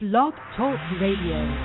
Blog Talk Radio.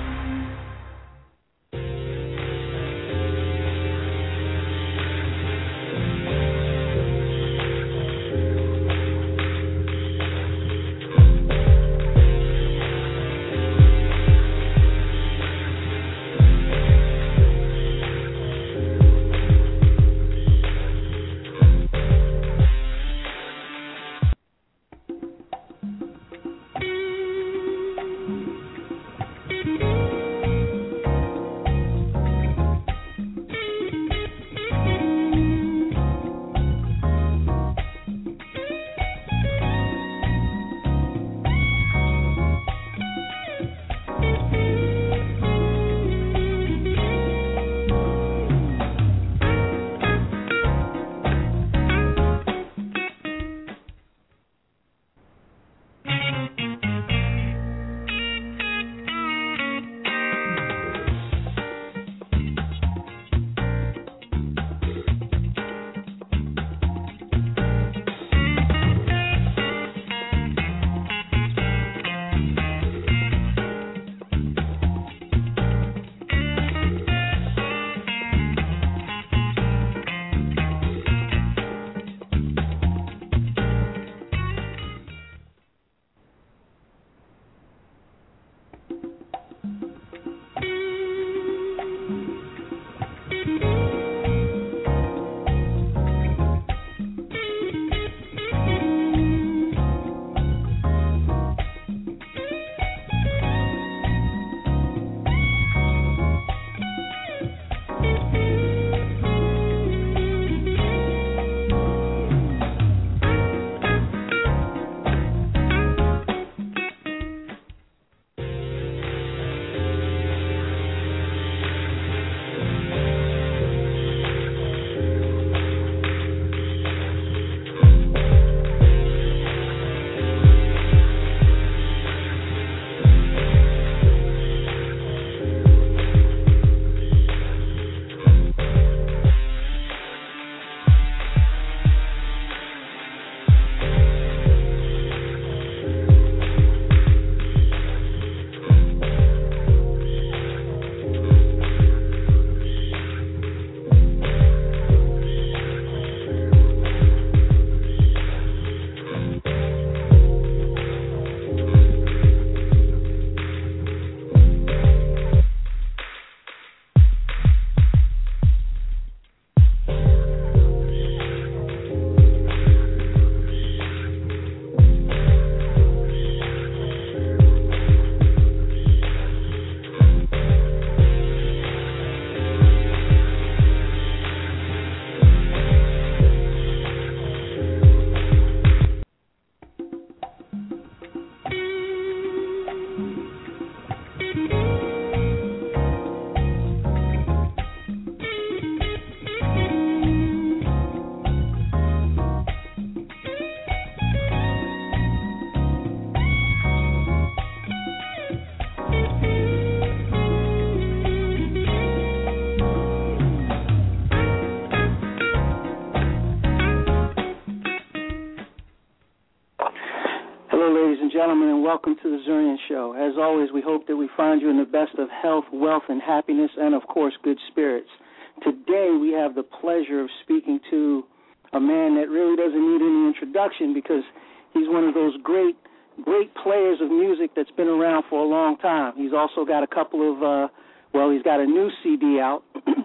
Gentlemen, and welcome to the Zurian Show. As always, we hope that we find you in the best of health, wealth, and happiness, and, of course, good spirits. Today, we have the pleasure of speaking to a man that really doesn't need any introduction because he's one of those great players of music that's been around for a long time. He's also got a couple of, he's got a new CD out,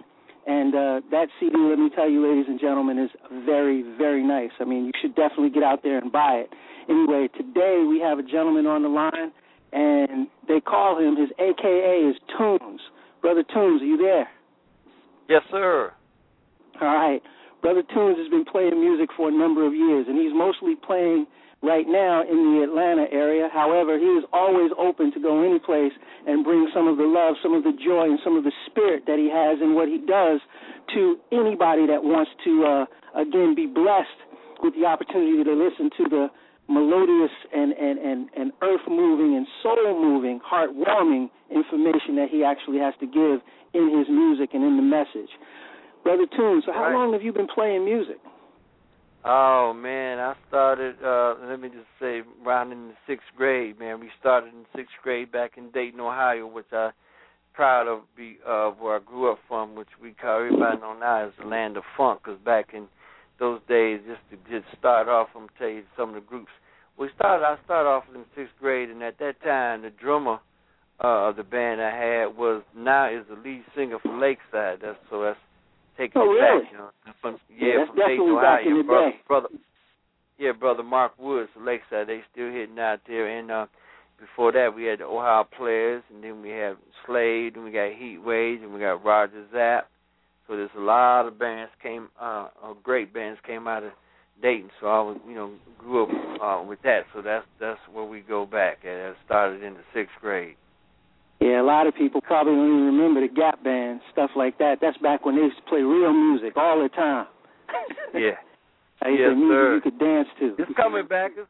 and that CD, let me tell you, ladies and gentlemen, is very, very nice. I mean, you should definitely get out there and buy it. Anyway, today we have a gentleman on the line, and they call him, his AKA is Tunes. Brother Tunes, are you there? Yes, sir. All right. Brother Tunes has been playing music for a number of years, and he's mostly playing right now in the Atlanta area. However, he is always open to go any place and bring some of the love, some of the joy, and some of the spirit that he has in what he does to anybody that wants to, again, be blessed with the opportunity to listen to the melodious and earth-moving and soul-moving, heart-warming information that he actually has to give in his music and in the message. Brother Tunes, so how long have you been playing music? Oh, man, I started, let me just say, around in the 6th grade, man. We started in 6th grade back in Dayton, Ohio, which I'm proud of where I grew up from, which we call, everybody know now as the land of funk, because back in those days, just start off, I'm going to tell you some of the groups. I started off in 6th grade, and at that time, the drummer of the band I had now is the lead singer for Lakeside. That's taking it really? back, you know. From that's Dayton, definitely back in the day. brother Mark Woods from Lakeside. They still hitting out there. And before that, we had the Ohio Players, and then we had Slade, and we got Heat Waves, and we got Roger Zapp. So there's a lot of bands great bands came out of Dayton. So I was, grew up with that. So that's where we go back. And it started in the 6th grade. Yeah, a lot of people probably don't even remember the Gap Band, stuff like that. That's back when they used to play real music all the time. Yeah. I used to music sir. You could dance to. It's coming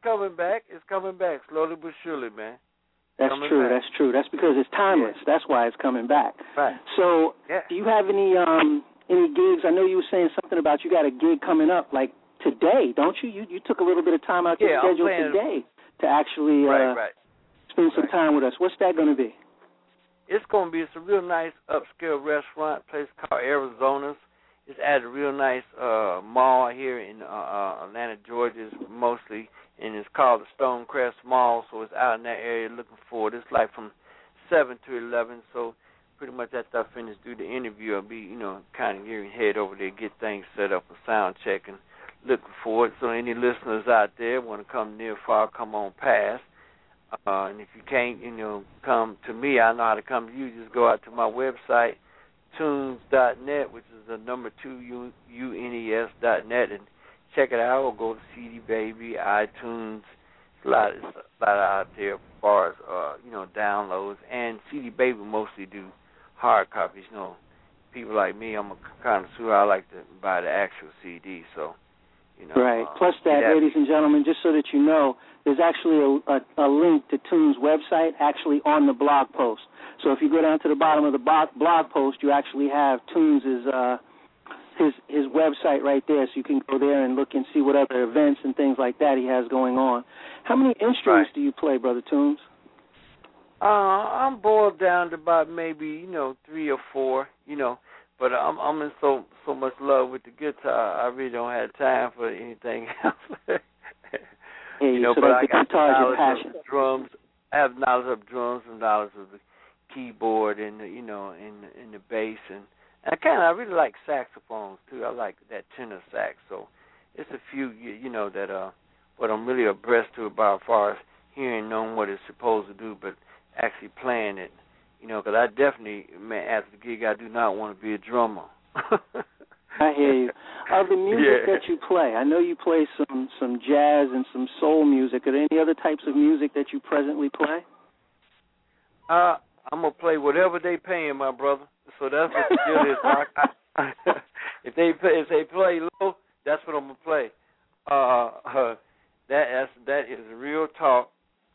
back, slowly but surely, man. That's true. That's true. That's because it's timeless. Yeah. That's why it's coming back. Right. So, do you have any gigs? I know you were saying something about you got a gig coming up like today, don't you? You took a little bit of time out your schedule today to actually spend some time with us. What's that going to be? It's a real nice upscale restaurant, place called Arizona's. It's at a real nice mall here in Atlanta, Georgia, mostly, and it's called the Stonecrest Mall, so it's out in that area looking forward. It's like from 7 to 11, so pretty much after I finish do the interview, I'll be, kind of gearing head over there, get things set up for sound check, and looking forward. So any listeners out there want to come near far, come on past. And if you can't, come to me, I know how to come to you. Just go out to my website, tunes.net, which is the number 2 UNES.net, and check it out. Or go to CD Baby, iTunes. It's a lot out there as far as downloads. And CD Baby mostly do hard copies. People like me, I'm a connoisseur. I like to buy the actual CD. So. Right. Plus that, ladies and gentlemen, just so that you know, there's actually a link to Tune's website actually on the blog post. So if you go down to the bottom of the blog post, you actually have Tune's his website right there, so you can go there and look and see what other events and things like that he has going on. How many instruments do you play, Brother Tunes? I'm boiled down to about maybe 3 or 4, But I'm in so much love with the guitar, I really don't have time for anything else. So but I got knowledge of drums. I have knowledge of drums and knowledge of the keyboard and in the bass and I really like saxophones too. I like that tenor sax. So it's a few that what I'm really abreast to about as far as hearing, knowing what it's supposed to do, but actually playing it. Because I definitely, after the gig, I do not want to be a drummer. I hear you. Of the music that you play, I know you play some jazz and some soul music. Are there any other types of music that you presently play? I'm going to play whatever they paying, my brother. So that's what the deal is. If they play low, that's what I'm going to play. That is real talk.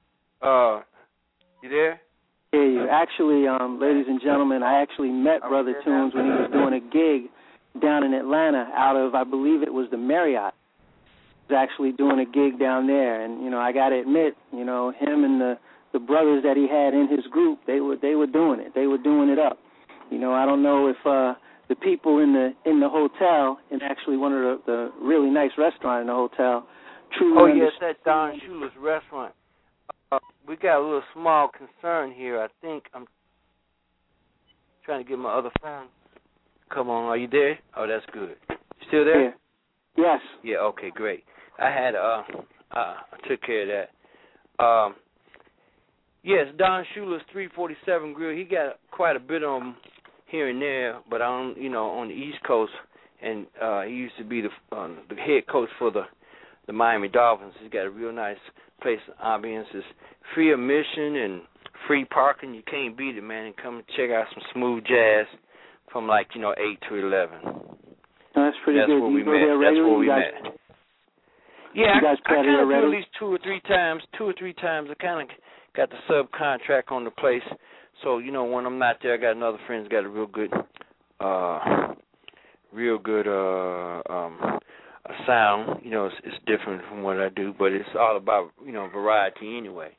You there? Yeah, you. Actually, ladies and gentlemen, I actually met Brother Tunes when he was doing a gig down in Atlanta out of, I believe it was the Marriott. He was actually doing a gig down there, and I got to admit, him and the brothers that he had in his group, they were doing it. They were doing it up. I don't know if the people in the hotel, in actually one of the really nice restaurant in the hotel, truly. Oh yes, that Don Shula's restaurant. We got a little small concern here. I think I'm trying to get my other phone. Come on, are you there? Oh, that's good. You still there? Yeah. Yes. Yeah, okay, great. I had I took care of that. Yes, Don Shula's 347 Grill. He got quite a bit on here and there, but on the East Coast, and he used to be the head coach for the Miami Dolphins. He's got a real nice place, ambiance. It's free admission and free parking. You can't beat it, man. And come and check out some smooth jazz from 8 to 11. That's pretty good. That's where we met. That's where we met. Yeah, I kind of do at least 2 or 3 times. 2 or 3 times. I kind of got the subcontract on the place. So, when I'm not there, I got another friend who's got a real good sound. You know, it's different from what I do, but it's all about, you know, variety anyway.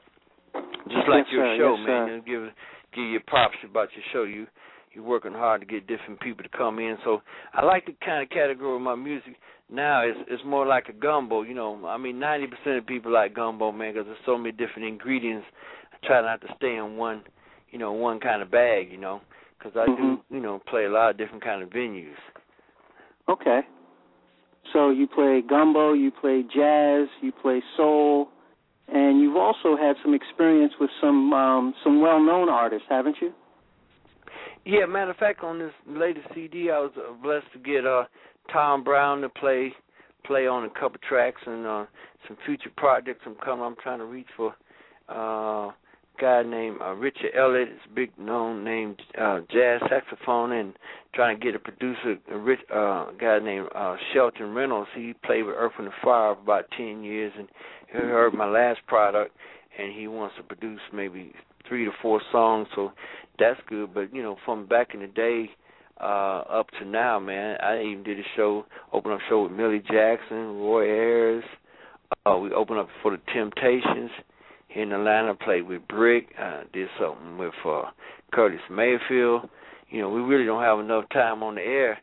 Just like your show, man. Give you props about your show. You're working hard to get different people to come in. So I like the kind of category of my music now. It's more like a gumbo. You know, I mean, 90% of people like gumbo, man, because there's so many different ingredients. I try not to stay in one kind of bag, you know, because I do, you know, play a lot of different kind of venues. Okay. So you play gumbo, you play jazz, you play soul, and you've also had some experience with some well-known artists, haven't you? Yeah, matter of fact, on this latest CD, I was blessed to get Tom Brown to play on a couple tracks, and some future projects I'm trying to reach for a guy named Richard Elliott. It's a big known name, jazz saxophone, and trying to get a producer, a guy named Shelton Reynolds. He played with Earth, Wind & Fire for about 10 years, and he heard my last product, and he wants to produce maybe 3 to 4 songs, so that's good. But, you know, from back in the day up to now, man, I even did open up a show with Millie Jackson, Roy Ayers. We opened up for the Temptations here in Atlanta, played with Brick, did something with Curtis Mayfield. You know, we really don't have enough time on the air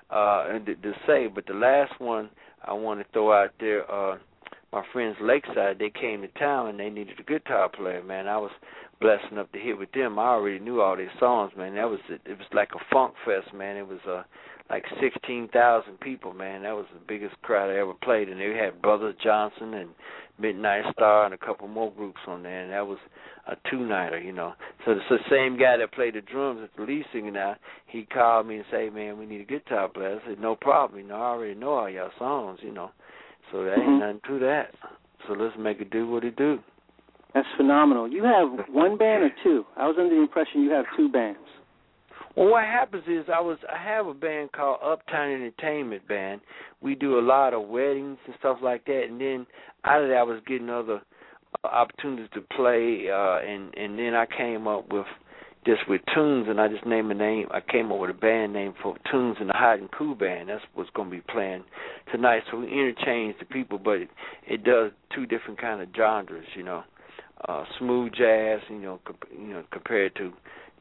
to say, but the last one I want to throw out there, my friends Lakeside, they came to town and they needed a guitar player, man. I was blessed enough to hit with them. I already knew all their songs, man. It was like a funk fest, man. It was like 16,000 people, man. That was the biggest crowd I ever played, and they had Brothers Johnson and Midnight Star and a couple more groups on there, and that was a two-nighter, you know. So it's the same guy that played the drums at the lead singer now. He called me and said, hey, man, we need a guitar player. I said, no problem. You know, I already know all y'all songs, you know. So there ain't nothing to that. So let's make it do what it do. That's phenomenal. You have one band or two? I was under the impression you have two bands. Well, what happens is I have a band called Uptown Entertainment Band. We do a lot of weddings and stuff like that, and then out of that I was getting other opportunities to play, and then I came up with Tunes, and I just named a name. I came up with a band name for Tunes and the Hot and Cool Band. That's what's going to be playing tonight. So we interchange the people, but it does two different kind of genres, you know. Smooth jazz, you know, compared to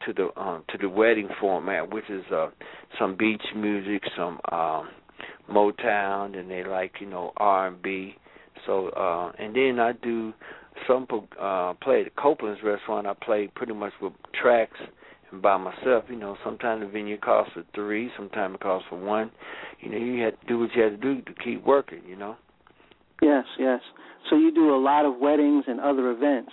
the wedding format, which is some beach music, some Motown, and they like, you know, R&B. So and then I do some play at the Copeland's restaurant. I play pretty much with tracks and by myself. You know, sometimes the venue costs for 3, sometimes it costs for 1. You know, you have to do what you have to do to keep working. You know. Yes, yes. So you do a lot of weddings and other events.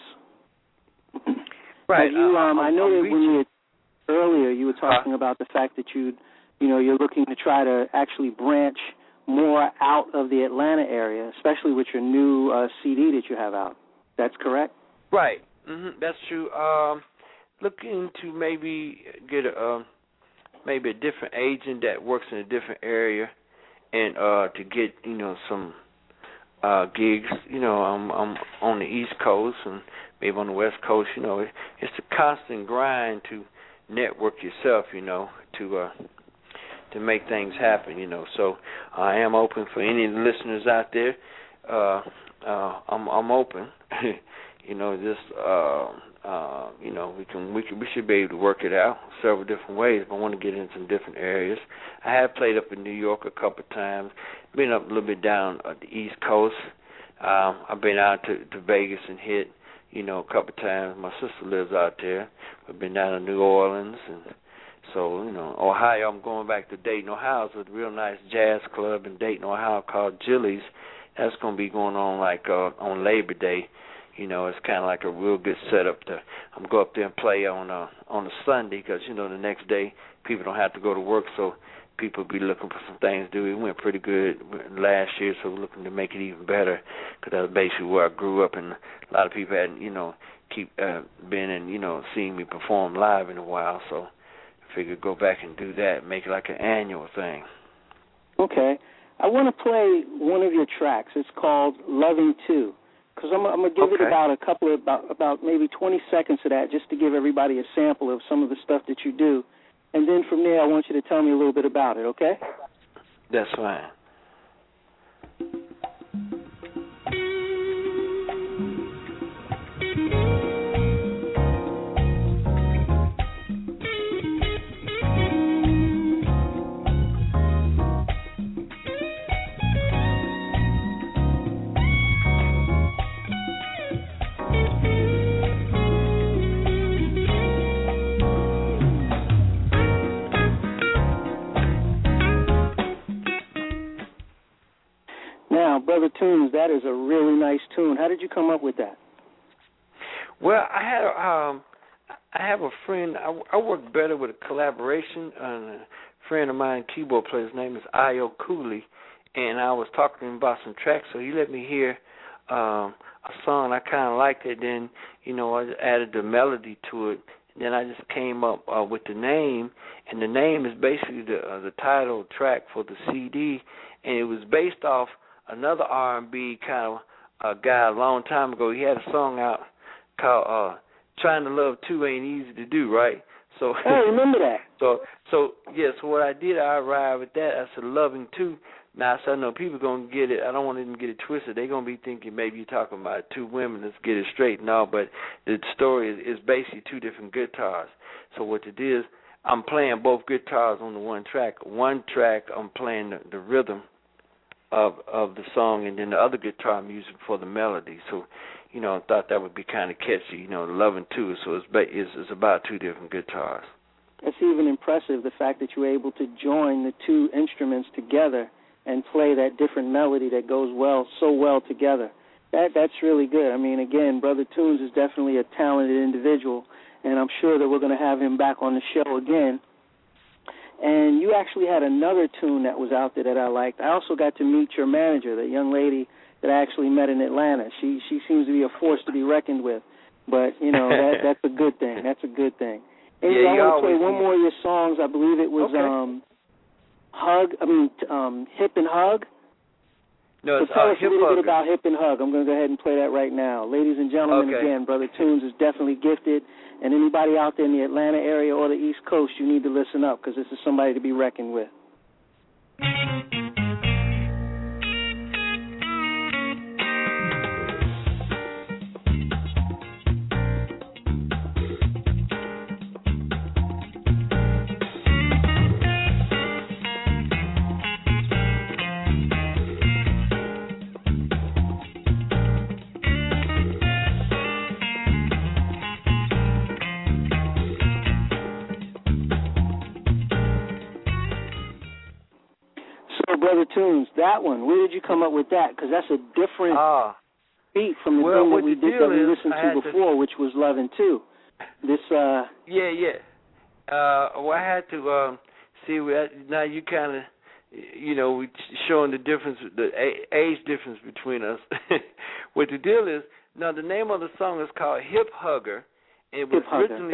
Right. You, I know that when earlier you were talking about the fact that you're looking to try to actually branch more out of the Atlanta area, especially with your new CD that you have out. That's correct? Right. That's true. Looking to maybe get a different agent that works in a different area, and to get, you know, some gigs. You know, I'm on the East Coast and maybe on the West Coast. You know, it's a constant grind to network yourself, you know, to make things happen, you know. So I am open for any of the listeners out there. I'm open. You know, just you know, we should be able to work it out several different ways. But I want to get in some different areas. I have played up in New York a couple of times. Been up a little bit down the East Coast. I've been out to Vegas and hit, you know, a couple of times. My sister lives out there. I've been down to New Orleans, and so, you know, Ohio. I'm going back to Dayton, Ohio. It's a real nice jazz club in Dayton, Ohio called Jilly's. That's going to be going on like on Labor Day. You know, it's kind of like a real good setup. I'm go up there and play on a Sunday because, you know, the next day people don't have to go to work, so people be looking for some things to do. It went pretty good last year, so we're looking to make it even better because that's basically where I grew up, and a lot of people hadn't, you know, been and, you know, seeing me perform live in a while, so I figured go back and do that, make it like an annual thing. Okay. I want to play one of your tracks. It's called Loving Too, because I'm going to give it about maybe 20 seconds of that just to give everybody a sample of some of the stuff that you do. And then from there, I want you to tell me a little bit about it, okay? That's fine. Brother Tunes, that is a really nice tune. How did you come up with that? Well, I have a friend. I work better with a collaboration. A friend of mine, keyboard player, his name is Io Cooley, and I was talking to him about some tracks, so he let me hear a song. I kind of liked it. Then, I just added the melody to it. And then I just came up with the name, and the name is basically the title track for the CD, and it was based off another R&B kind of guy a long time ago. He had a song out called "Trying to Love Too Ain't Easy to Do," right? So I remember that. So what I did, I arrived at that. I said "Loving Two." Now, I know people gonna get it. I don't want them to get it twisted. They're gonna be thinking maybe you're talking about two women. Let's get it straight. No, but the story is basically two different guitars. So what it is, I'm playing both guitars on the one track. One track, I'm playing the rhythm of the song, and then the other guitar I'm using for the melody. So, I thought that would be kind of catchy, the Loving Two. So it's about two different guitars. That's even impressive, the fact that you were able to join the two instruments together and play that different melody that goes so well together. That's really good. I mean, again, Brother Tunes is definitely a talented individual, and I'm sure that we're going to have him back on the show again. And you actually had another tune that was out there that I liked. I also got to meet your manager, the young lady that I actually met in Atlanta. She seems to be a force to be reckoned with. But, that's a good thing. That's a good thing. Anyway, I want to play one more of your songs. I believe it was Hip and Hug. No, so tell us a little bit Hugger. about Hip and Hug. I'm going to go ahead and play that right now. Ladies and gentlemen, again, Brother Tunes is definitely gifted. And anybody out there in the Atlanta area or the East Coast, you need to listen up because this is somebody to be reckoned with. Brother Tunes, that one, where did you come up with that? Because that's a different beat from the thing that we listened to before, which was Lovin' Two. This, Well, I had to see. Now you kind of, we showing the difference, the age difference between us. What the deal is, now the name of the song is called Hip Hugger. It was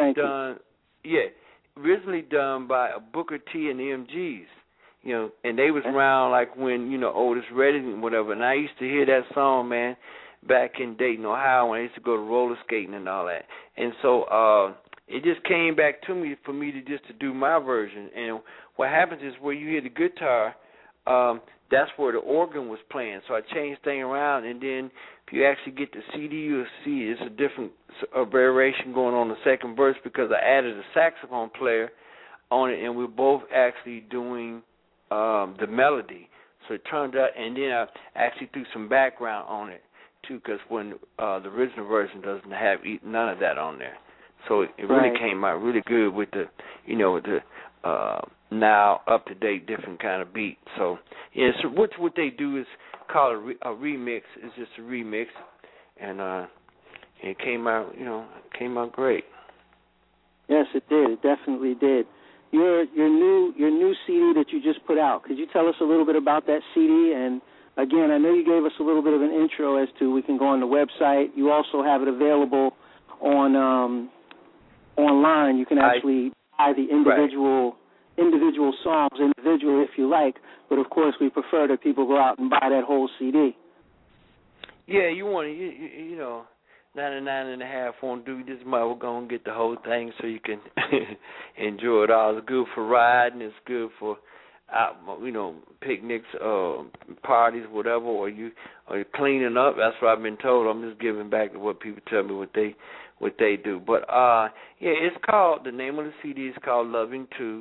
originally done by Booker T and the MGs. And they was around like when, Otis Redding and whatever. And I used to hear that song, man, back in Dayton, Ohio, when I used to go to roller skating and all that. And so it just came back to me for me to do my version. And what happens is where you hear the guitar, that's where the organ was playing. So I changed things around. And then if you actually get the CD, you'll see it's a different variation going on the second verse because I added a saxophone player on it, and we're both actually doing the melody. So it turned out, and then I actually threw some background on it too, because when the original version doesn't have none of that on there. So it really came out really good with the, the now up to date different kind of beat. So so what they do is call a remix. It's just a remix, and it came out, great. Yes, it did. It definitely did. Your new CD that you just put out. Could you tell us a little bit about that CD? And again, I know you gave us a little bit of an intro as to we can go on the website. You also have it available on online. You can actually buy the individual songs individually if you like. But of course, we prefer that people go out and buy that whole CD. Yeah, you want to, 99.5 won't do this much. We're going to get the whole thing so you can enjoy it all. It's good for riding. It's good for out, picnics, parties, whatever, or you're cleaning up. That's what I've been told. I'm just giving back to what people tell me what they do. But it's called, the name of the CD is called Loving Too.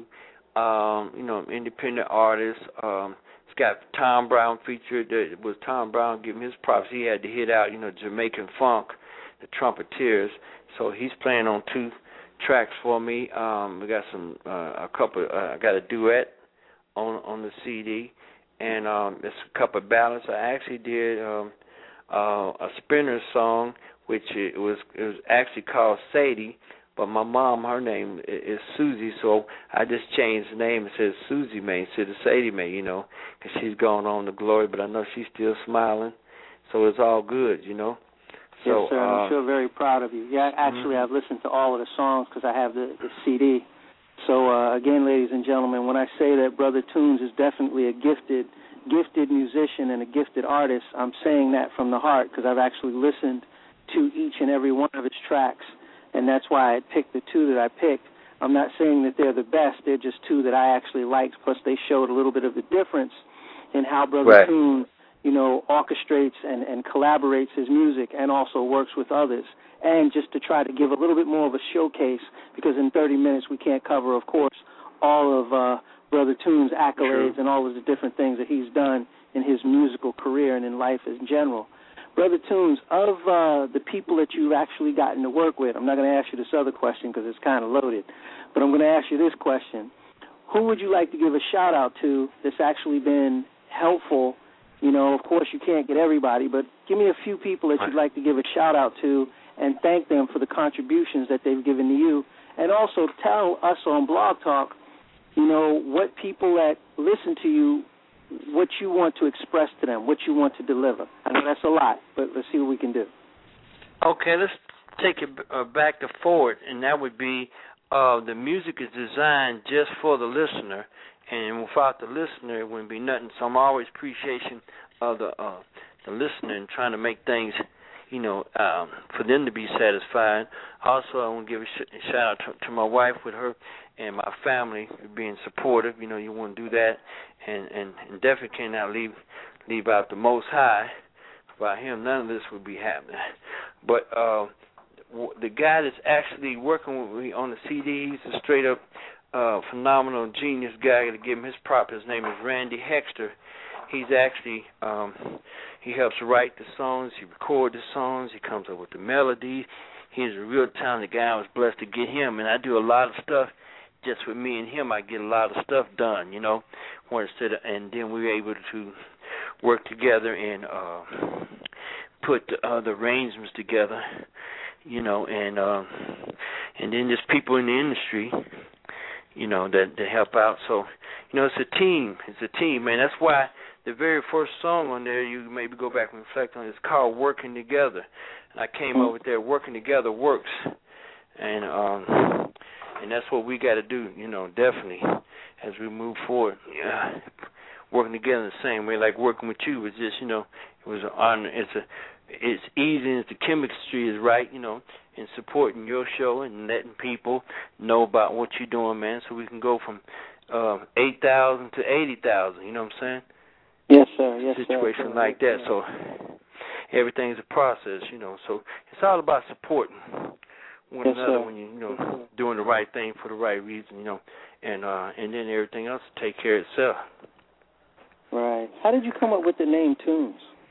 Independent artist. It's got Tom Brown featured. It was Tom Brown giving his props. He had to hit out, Jamaican funk, the Trumpeteers. So he's playing on 2 tracks for me. We got I got a duet on the CD, and there's a couple of ballads. I actually did a Spinner song, which it was actually called Sadie, but my mom, her name is Susie, so I just changed the name and said Susie Mae instead of Sadie Mae, because she's gone on to glory, but I know she's still smiling, so it's all good, So, yes, sir, I feel very proud of you. Yeah, actually, I've listened to all of the songs because I have the CD. So, again, ladies and gentlemen, when I say that Brother Tunes is definitely a gifted musician and a gifted artist, I'm saying that from the heart because I've actually listened to each and every one of his tracks, and that's why I picked the 2 that I picked. I'm not saying that they're the best. They're just 2 that I actually liked, plus they showed a little bit of the difference in how Brother Tunes, orchestrates and collaborates his music and also works with others. And just to try to give a little bit more of a showcase, because in 30 minutes we can't cover, of course, all of Brother Tunes' accolades and all of the different things that he's done in his musical career and in life in general. Brother Tunes, of the people that you've actually gotten to work with, I'm not going to ask you this other question because it's kind of loaded, but I'm going to ask you this question. Who would you like to give a shout-out to that's actually been helpful? Of course, you can't get everybody, but give me a few people that you'd like to give a shout-out to and thank them for the contributions that they've given to you. And also tell us on Blog Talk, what people that listen to you, what you want to express to them, what you want to deliver. I know that's a lot, but let's see what we can do. Okay, let's take it back to forward, and that would be the music is designed just for the listener, and without the listener, it wouldn't be nothing. So I'm always appreciation of the listener and trying to make things, for them to be satisfied. Also, I want to give a shout out to my wife with her and my family being supportive. You want to do that, and definitely cannot leave out the Most High. Without him, none of this would be happening. But the guy that's actually working with me on the CD, he's a straight up phenomenal genius guy. I got to give him his prop. His name is Randy Hexter. He's actually he helps write the songs, he records the songs, he comes up with the melodies. He's a real talented guy. I was blessed to get him, and I do a lot of stuff. Just with me and him, I get a lot of stuff done, and then we were able to work together and put the arrangements together, and then just people in the industry, that help out. So, it's a team. It's a team, man. That's why the very first song on there, you maybe go back and reflect on, it's called Working Together. And I came up with that, Working Together Works. And that's what we got to do, definitely, as we move forward. Working together in the same way, like working with you was just, it was an honor. It's easy, and the chemistry is right, in supporting your show and letting people know about what you're doing, man, so we can go from 8,000 to 80,000, you know what I'm saying? Yes, sir. Yes, situation sir. like that. So everything's a process, so it's all about supporting one another when you're doing the right thing for the right reason, and then everything else will take care of itself. Right. How did you come up with the name Tunes?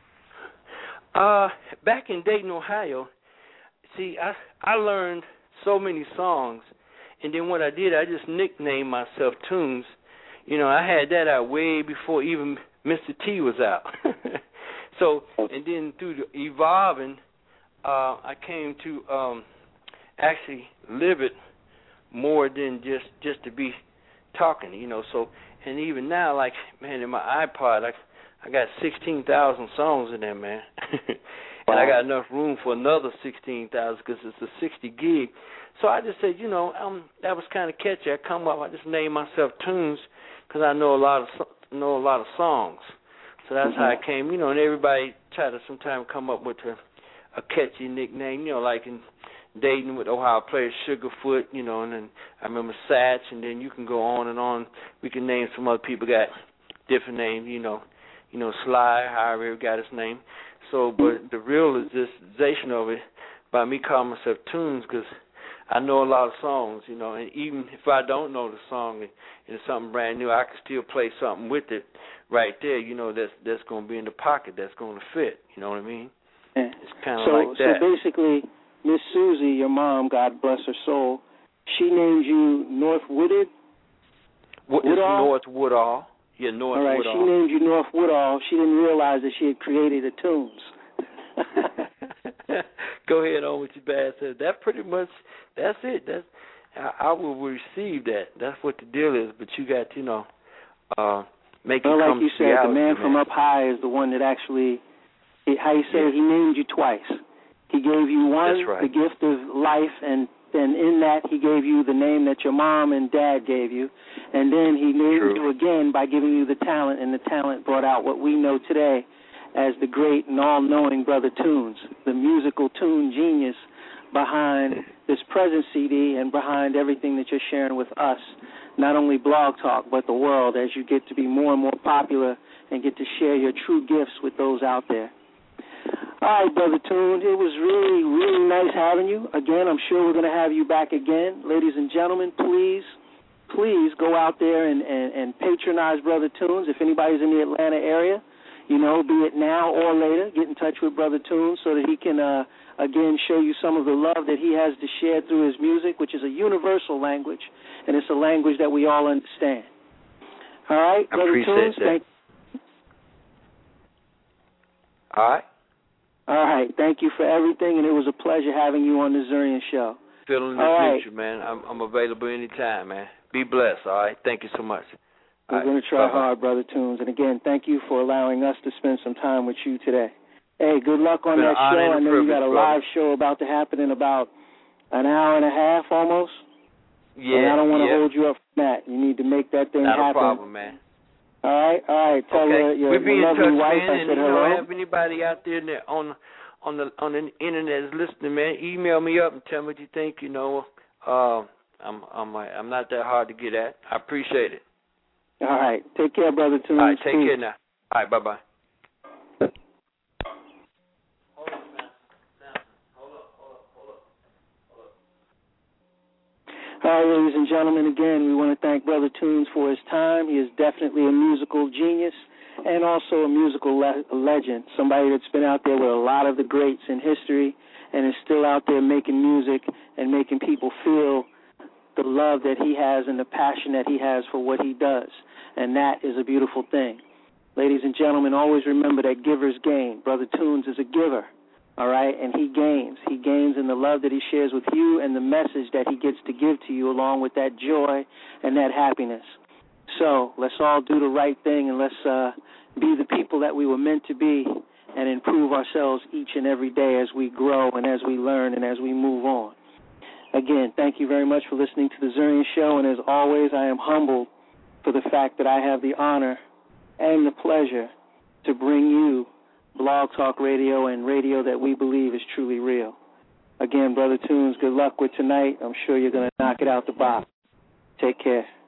Back in Dayton, Ohio, see, I learned so many songs, and then what I did, I just nicknamed myself Tunes. I had that out way before even Mr. T was out. So, and then through the evolving, I came to actually live it more than just to be talking, So, and even now, like, man, in my iPod, I got 16,000 songs in there, man. And I got enough room for another 16,000 because it's a 60 gig. So I just said, that was kind of catchy. I just named myself Tunes because I know a lot of songs. So that's how I came, and everybody try to sometimes come up with a catchy nickname, like in Dayton with Ohio players, Sugarfoot, and then I remember Satch, and then you can go on and on. We can name some other people got different names, Sly, however he got his name. So, but the realization of it, by me calling myself Tunes, because I know a lot of songs, and even if I don't know the song and it's something brand new, I can still play something with it right there, that's going to be in the pocket, that's going to fit, you know what I mean? Yeah. It's kind of like that. So basically, Miss Susie, your mom, God bless her soul, she named you North Woodall? It's North Woodall. Yeah, North All right, Woodall. she named you North Woodall. She didn't realize that she had created the Tunes. Go ahead on with your bad self. That pretty much, that's it. I will receive that. That's what the deal is. But you got, make it come to reality. Like you said, the man from up high is the one that actually, how you say, he named you twice. He gave you one, right, the gift of life, and in that he gave you the name that your mom and dad gave you. And then he named you again by giving you the talent, and the talent brought out what we know today as the great and all-knowing Brother Tunes, the musical tune genius behind this present CD and behind everything that you're sharing with us, not only Blog Talk, but the world, as you get to be more and more popular and get to share your true gifts with those out there. All right, Brother Tunes, it was really, really nice having you. Again, I'm sure we're going to have you back again. Ladies and gentlemen, please go out there and patronize Brother Tunes. If anybody's in the Atlanta area, be it now or later, get in touch with Brother Tunes so that he can, again, show you some of the love that he has to share through his music, which is a universal language, and it's a language that we all understand. All right, Brother Tunes, thank you. All right. All right, thank you for everything, and it was a pleasure having you on the Zurian Show. Feeling the future, man. I'm available anytime, man. Be blessed, all right? Thank you so much. We're going to try hard, Brother Tunes. And, again, thank you for allowing us to spend some time with you today. Hey, good luck on that show. I know you got a live show about to happen in about an hour and a half almost. Yeah, and I don't want to hold you up from that. You need to make that thing happen. Not a problem, man. All right. Tell your lovely wife I said hello. Have anybody out there on the internet is listening, man, email me up and tell me what you think. I'm not that hard to get at. I appreciate it. All right. Take care, Brother Tunes. All right. Take care now. All right. Bye-bye. All right, ladies and gentlemen, again, we want to thank Brother Tunes for his time. He is definitely a musical genius and also a musical legend, somebody that's been out there with a lot of the greats in history and is still out there making music and making people feel the love that he has and the passion that he has for what he does. And that is a beautiful thing. Ladies and gentlemen, always remember that givers gain. Brother Tunes is a giver. All right, and he gains. He gains in the love that he shares with you and the message that he gets to give to you along with that joy and that happiness. So let's all do the right thing and let's be the people that we were meant to be and improve ourselves each and every day as we grow and as we learn and as we move on. Again, thank you very much for listening to The Zurian Show, and as always, I am humbled for the fact that I have the honor and the pleasure to bring you Blog Talk Radio and radio that we believe is truly real. Again, Brother Tunes, good luck with tonight. I'm sure you're going to knock it out the box. Take care.